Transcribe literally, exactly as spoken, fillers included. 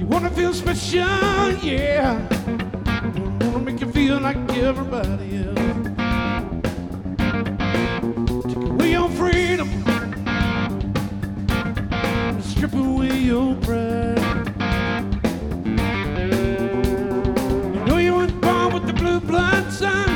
You wanna feel special, yeah. Wanna make you feel like everybody else. Take away your freedom, strip away your pride. You know you weren't born with the blue blood sign.